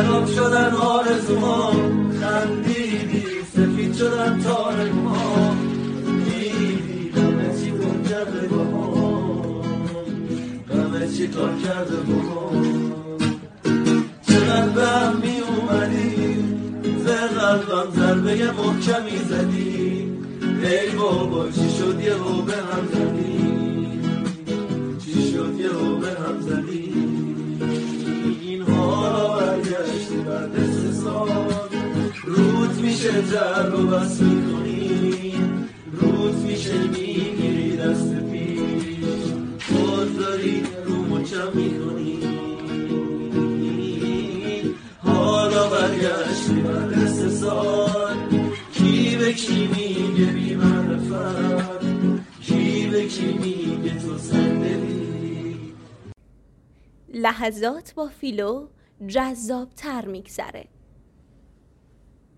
خراب شدن آرزوها، خندیدی سفید شدن تارک ها، دیدی همه چی کار کرده با ما، همه چی کار کرده با ما. چقدر به هم می اومدی، زر قلبم ضربه محکمی زدی، ای بابا چی شد یه رو به هم زدی، چی شد یه رو به هم زدی. این حالا برگشتی بعد 3 سال، روت میشه جر و بس میکنی، روت میشه میگیری دست پیش، خود داری رو مچم میکنی. حالا برگشتی بعد 3 سال، کی به کی میگه بی معرفت، کی به کی میگه تو صندلی. لحظات با فیلو جذاب‌تر میگذره.